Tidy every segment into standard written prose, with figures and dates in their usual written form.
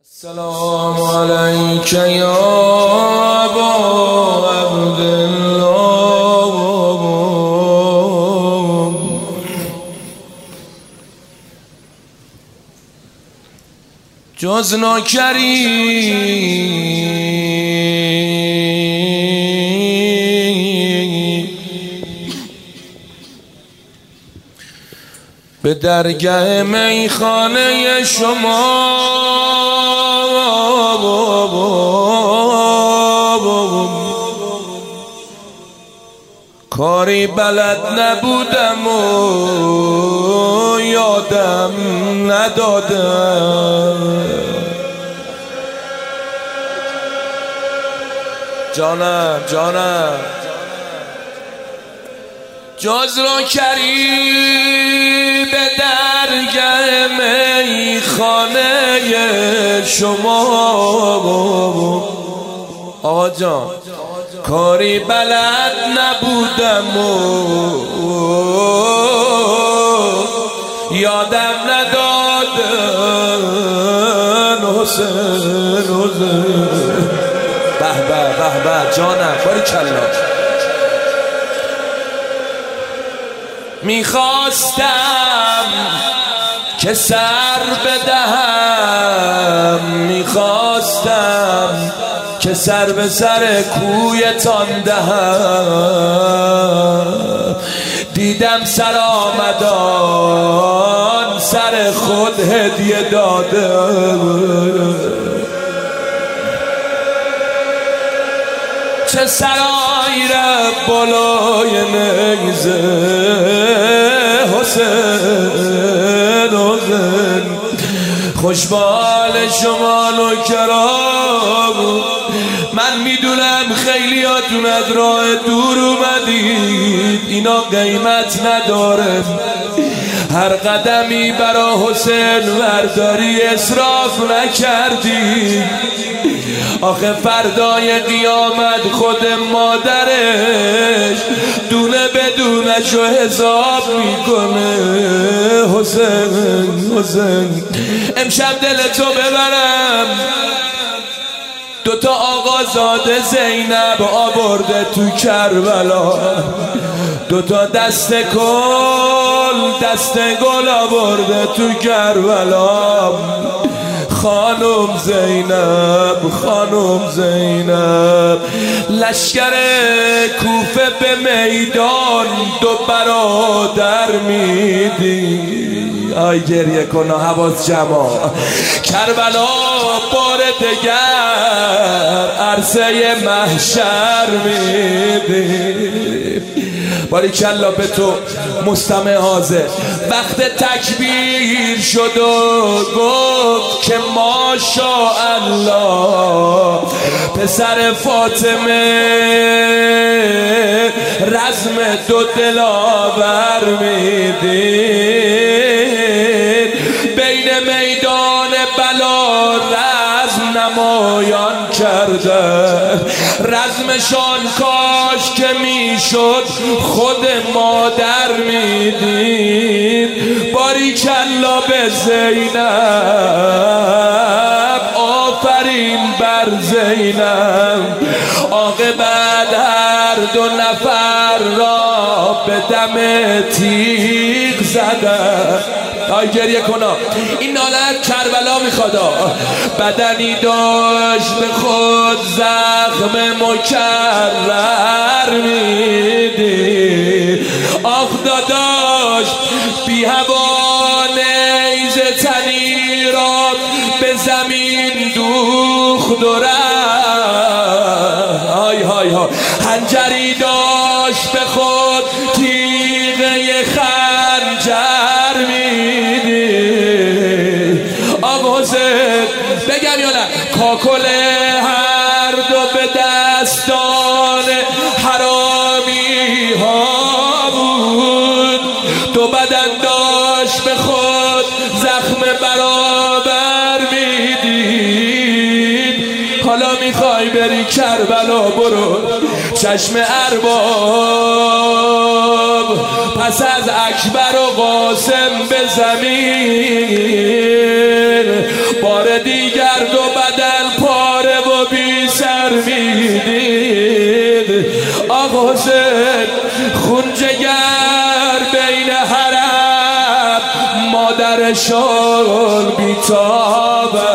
سلام علیک یا ابا عبدالله جز نوکری به درگاه میخانه شما کاری بلد نبودم و یادم ندادم. جانم جز نوکری به درگاه میخانه شما آقا جان کاری بلد نبودم و یادم ندادن. حسین به جانم باریکلا. میخواستم که سر بدهم، میخواستم که سر به سر کویتان دهم. دیدم سر آمدان سر خود هدیه داده. چه سرایی را بالای نیزه حسین خوشبال شما نوکرام. من میدونم خیلیاتون از راه دور اومدید، اینا قیمت نداره. هر قدمی برا حسین ورداری اسراف نکردی. آخه فردای قیامت خود مادرش دونه بدونشو حساب میکنه. حسین امشب دلتو ببرم، دوتا آقازاده زینب آورده تو کربلا، دوتا دست گل آورده تو کربلا. خانم زینب لشکر کوفه به میدان دو برادر میدی. آی گریه کن حواس جمع. کربلا بار دگر عرصه محشر میدی. باریکلا به تو مستمع حاضر. وقت تکبیر شد و گفت که ماشاءالله پسر فاطمه رزم دو دلاور میدید. بین میدان بلا رزم نمایان کرده. رزمشان کاش که میشد خود مادر میدید. باریکلا به زینب، آفرین بر زینب. عاقبت هر دو نفر را به دم تیغ زدن. آی گریه کنا. این نالت کربلا میخوادا. بدنی داشت به خود زخم مکرر میدی. آخ داداش بی هوا نیزه تنی را به زمین دوخت و رفت. های خنجری داشت به خود تیغه خنجر میدی. آب حسین بگم یا نه کاکل هر دو به دستان حرامی ها بود. دو بدن داشت به خود زخم برابر میدید. حالا میخوای بری کربلا برو چشم ارباب پس از اکبر و قاسم به زمین بار دیگر دو بدن پاره و بی سر میدید. آقا حسین خون جگر بین حرم مادرشان بیتابه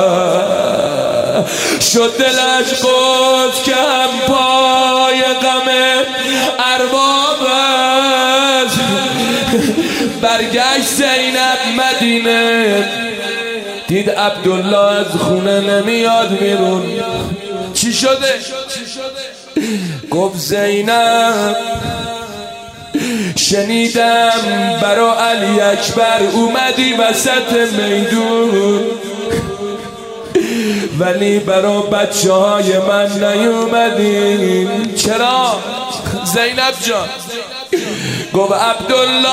شد دلش گفت که هم پای غم اربابت. برگشت زینب مدینه دید عبدالله از خونه نمیاد بیرون. چی شده؟ گفت زینب شنیدم برا علی اکبر اومدی وسط میدون ولی برا بچه های من نیومدی. چرا زینب جان؟ گفت عبدالله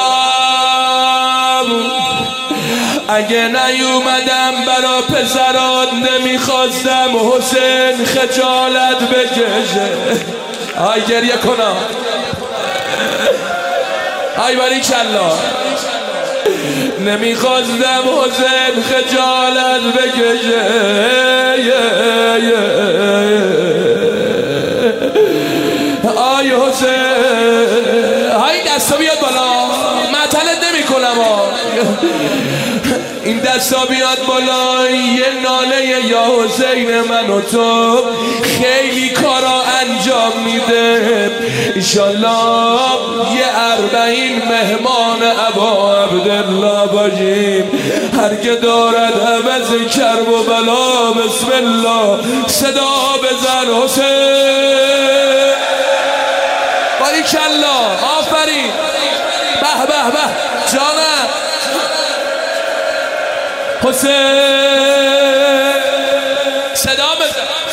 اگه نیومدم برا پسرات نمیخواستم حسین خجالت بکشه. آی گریه کنم، آی باریکالله. نمیخواستم حسین خجالت بکشه. آی حسین، آی دستا بیاد بالا، معطلت نمی کنم. این دستا بیاد بالا. یه ناله یا حسین من و تو خیلی کارا انجام میده. انشالله یه 40 مهمان ابا عبدالله باشیم. هر که دارد عوض کرب و بلا بسم الله صدا بزن حسین. باریکالله، آفرین، به به به جانم. حسین صدا بزن.